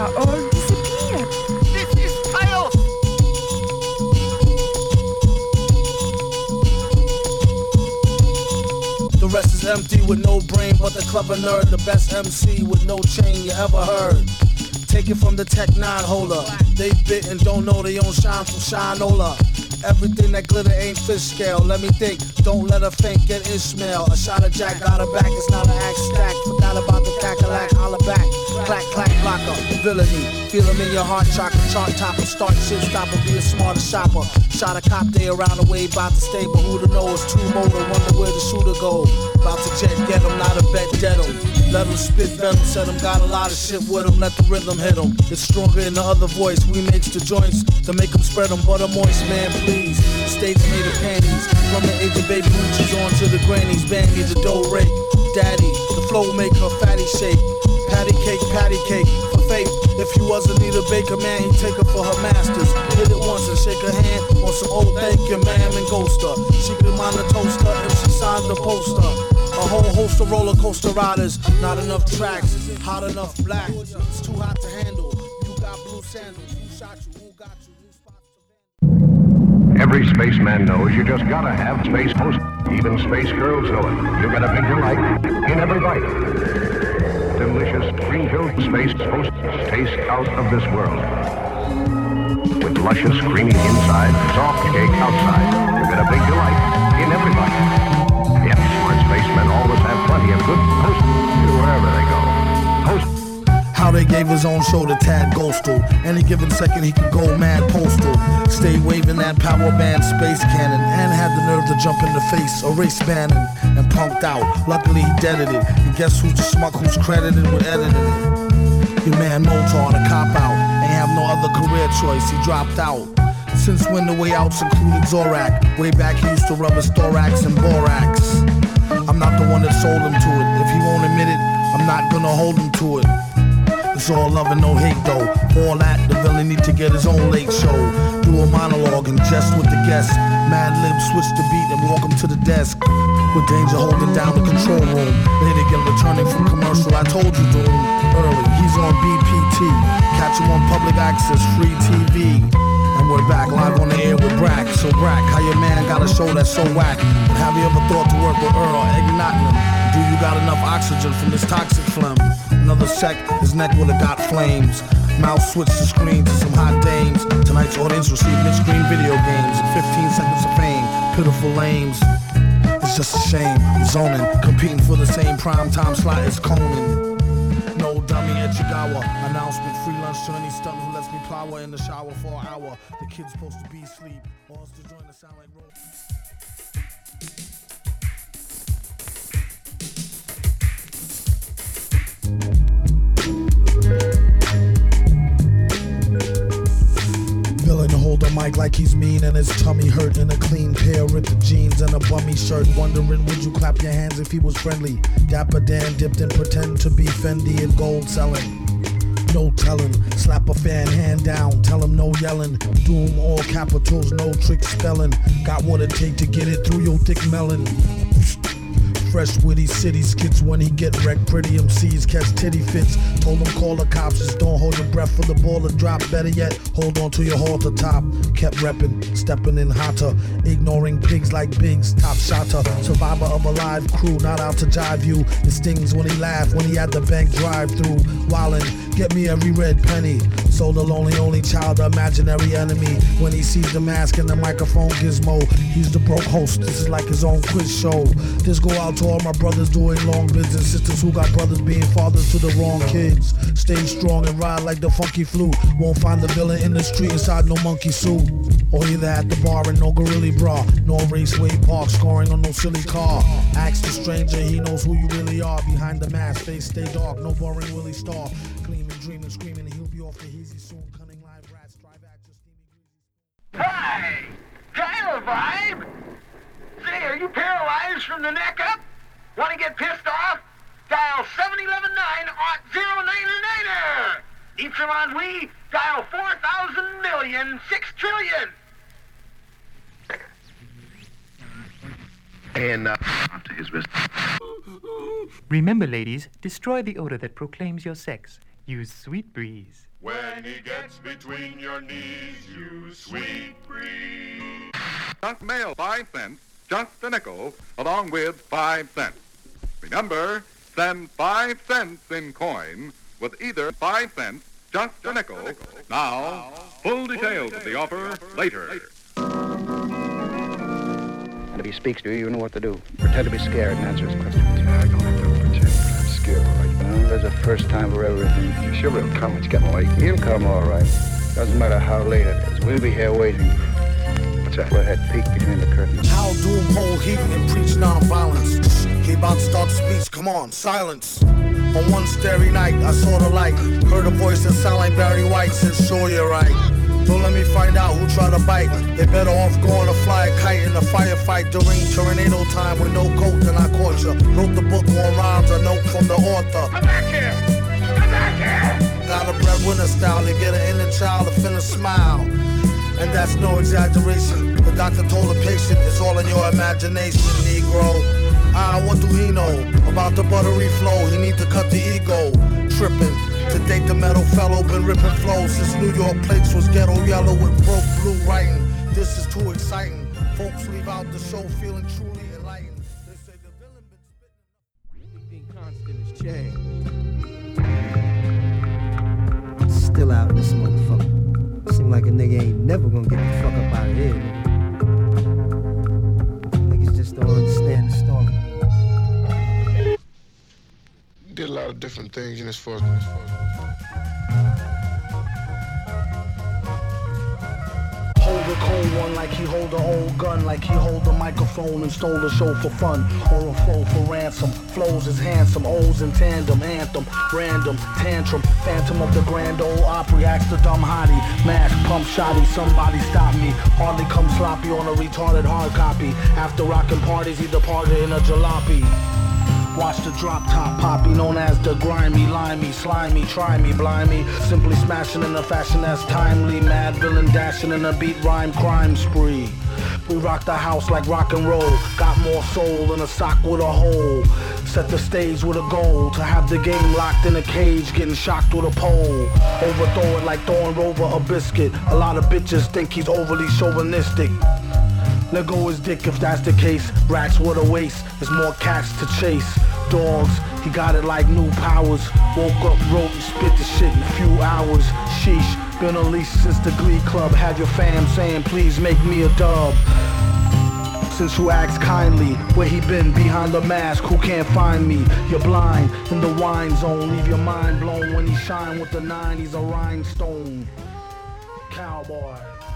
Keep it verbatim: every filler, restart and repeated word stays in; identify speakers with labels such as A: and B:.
A: are all disappeared.
B: This is chaos!
C: The rest is empty with no brain, but the clever nerd, the best M C with no chain you ever heard. Take it from the Tech nine holder. They bit and don't know they own shine from Shinola. Everything that glitter ain't fish scale. Let me think, don't let her faint, get Ishmael. A shot of Jack out of back, it's not an axe stack. Forgot about the cackalack, holla back. Clack, clack, blocker, villainy. Feel him in your heart, chakra, chart topper. Start shit stopper, be a smarter shopper. Shot a cop day around the way, about to stay, but who to know is two motor. Wonder where the shooter go. About to jet, get him, not a bet, dead him. Let him spit venom, said him, got a lot of shit with him. Let the rhythm hit him. It's stronger in the other voice. We mix the joints to make him spread them. Butter moist, man, please. States made of panties. From the age of baby hoochies on to the grannies. Bandy, the dough rake. Daddy, the flow make her fatty shake. Patty cake, patty cake. For faith, if you wasn't need a baker, man, he'd take her for her masters. Hit it once and shake her hand on some old thank you, ma'am, and ghost her. She could mind the toaster if she signed the poster. A whole host of roller coaster riders. Not enough tracks, hot enough black. It's too hot to handle. You got blue sandals. Who shot you? Who got you? New spots to
D: Every spaceman knows you just gotta have Space Post. Even space girls know it. You get a big delight in every bite. Delicious cream-filled Space Post taste out of this world. With luscious creamy inside, soft cake outside. You get a big delight in every bite. Yes, smart spacemen always have plenty of good post wherever they go. Post.
C: How they gave his own show to Tad Ghostal. Any given second he could go mad postal. Stay waving that power band space cannon. And had the nerve to jump in the face, erase Bannon, and punked out. Luckily he deaded it. And guess who's the schmuck who's credited with editing it? Your man Motar, the cop out. Ain't have no other career choice, he dropped out. Since when the way outs included Zorak. Way back he used to rub his thorax and borax. I'm not the one that sold him to it. If he won't admit it, I'm not gonna hold him to it. It's all love and no hate though. For all that, the villain need to get his own late show. Do a monologue and jest with the guests. Mad Lib switch the beat and walk him to the desk. With danger holding down the control room. Later again returning from commercial, I told you Doom. Early, he's on B P T. Catch him on public access, free T V. And we're back live on the air with Brack. So Brack, how your man got a show that's so whack? And have you ever thought to work with Earl, igniting him? Do you got enough oxygen from this toxic phlegm? Another sec, his neck would've got flames. Mouth switched the screen to some hot dames. Tonight's audience received mid-screen video games and fifteen seconds of fame. Pitiful lames. It's just a shame. Zoning, competing for the same prime time slot as Conan. No dummy at Chigawa. Announcement, free lunch to any stunt who lets me plow in the shower for an hour. The kid's supposed to be asleep. Or else to join the sound like roll. Villain hold a mic like he's mean and his tummy hurt in a clean pair, ripped jeans and a bummy shirt. Wondering would you clap your hands if he was friendly? Dapper Dan dipped and pretend to be Fendi and gold selling. No telling, slap a fan hand down, tell him no yelling. Doom all capitals, no trick spelling. Got what it take to get it through your thick melon. Fresh witty city skits when he get wrecked. Pretty M Cs catch titty fits. Told him call the cops, just don't hold your breath for the ball to drop. Better yet, hold on to your halter top. Kept reppin', steppin' in hotter. Ignoring pigs like Biggs, top shotter. Survivor of a live crew, not out to jive you. It stings when he laugh, when he at the bank drive through. Wildin', get me every red penny. So the lonely only child, the imaginary enemy. When he sees the mask and the microphone gizmo, he's the broke host, this is like his own quiz show. This go out to all my brothers doing long business, sisters who got brothers being fathers to the wrong kids. Stay strong and ride like the funky flute. Won't find the villain in the street inside no monkey suit. Or either at the bar in no gorilla bra. No raceway park scoring on no silly car. Ask the stranger, he knows who you really are. Behind the mask, face stay dark, no boring Willie Star. Gleaming, dreaming, screaming, he'll be off the easy soon. Cunning live rats, drive actors, steamy.
B: Hi! Gyro vibe! Say, are you paralyzed from the neck up? Want to get pissed off? Dial seven one one nine zero nine nine. Need some ennui? Dial four thousand million six trillion.
D: And uh, to his wrist.
E: Remember, ladies, destroy the odor that proclaims your sex.
A: use Sweet Breeze.
E: When he gets between your knees, use Sweet Breeze.
F: Junk mail five cents, just a nickel, along with five cents. Remember, send five cents in coin with either five cents, just a nickel. Now, full details of the offer later.
G: And if he speaks to you, you know what to do. Pretend to be scared and answer his questions.
H: Yeah, I don't have to pretend, but I'm scared, all right?
G: Well, there's a first time for everything.
H: Sure he'll come. It's getting late.
G: He'll come all right. Doesn't matter how late it is. We'll be here waiting.
H: What's that?
G: Go ahead, peek between the curtains.
C: How doom hold heat and preach non-violence. He about to start the speech, come on, silence. On one starry night, I saw the light. Heard a voice that sound like Barry White. Said, sure you're right. Don't let me find out who tried to bite. They better off going to fly a kite in a firefight during tornado time with no coat, then I caught ya. Wrote the book on rhymes, a note from the author.
B: Come back here! Come back here!
C: Got a breadwinner style, they get an inner child to finna smile. And that's no exaggeration. The doctor told the patient, it's all in your imagination, Negro. Ah, what do he know about the buttery flow? He need to cut the ego, tripping. To date the metal fellow, been ripping flows since New York plates was ghetto yellow with broke blue writing. This is too exciting. Folks leave out the show feeling truly enlightened. They say the villain been spitting.
I: Anything constant is change. Still out this motherfucker. Seem like a nigga ain't never gonna get the fuck up out of here. Niggas just don't understand the story.
H: Did a lot of different things in this force.
C: Hold a cold one like he hold a old gun, like he hold a microphone and stole the show for fun, or a flow for ransom. Flows is handsome, O's in tandem, anthem, random, tantrum, phantom of the grand old Opry, axe the dumb hottie, mash, pump shotty, somebody stop me, hardly come sloppy on a retarded hard copy. After rockin' parties, he departed in a jalopy. Watch the drop top poppy, known as the grimy, limey, slimy, try me, blimey. Simply smashing in a fashion that's timely. Mad villain dashing in a beat rhyme crime spree. We rock the house like rock and roll. Got more soul than a sock with a hole. Set the stage with a goal to have the game locked in a cage, getting shocked with a pole. Overthrow it like throwing Rover a biscuit. A lot of bitches think he's overly chauvinistic. Let go his dick if that's the case. Racks with a waist, there's more cats to chase. Dogs, he got it like new powers. Woke up, wrote and spit the shit in a few hours. Sheesh, been unleashed since the Glee Club. Had your fam saying please make me a dub. Since you asked kindly, where he been behind the mask, who can't find me? You're blind in the wine zone, leave your mind blown when he shine with the nine, he's a rhinestone. Cowboy.